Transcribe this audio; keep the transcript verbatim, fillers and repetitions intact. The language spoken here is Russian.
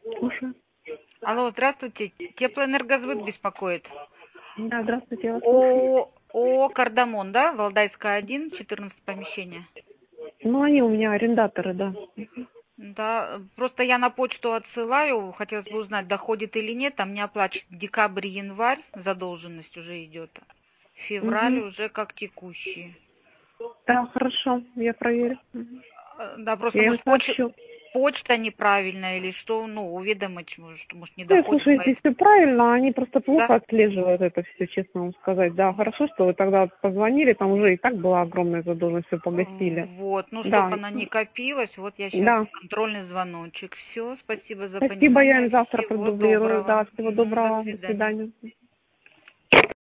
Слушаю. Алло, здравствуйте. Теплоэнергосбыт беспокоит. Да, здравствуйте, я вас слушаю. О, о, Кардамон, да? Валдайская один, четырнадцать помещение. Ну, они у меня арендаторы, да. Да, просто я на почту отсылаю, хотелось бы узнать, доходит или нет, там не оплачен. Декабрь, январь, задолженность уже идет. Февраль Угу. уже как текущий. Да, хорошо, я проверю. Мгм. Э, Да, просто Я им может поч- сообщу. почта неправильная или что, ну, уведомить, может, может не Ну, доходит, слушай, здесь поэтому. все правильно, они просто Да? плохо отслеживают это все, честно вам сказать. Да, хорошо, что вы тогда позвонили, там уже и так была огромная задолженность, все погасили. Вот, ну, чтобы Да, она не копилась, вот я сейчас да. контрольный звоночек. Все, спасибо за Спасибо, я понимание, им завтра всего продублирую. доброго. Да, всего Мгм, до доброго, до свидания. свидания.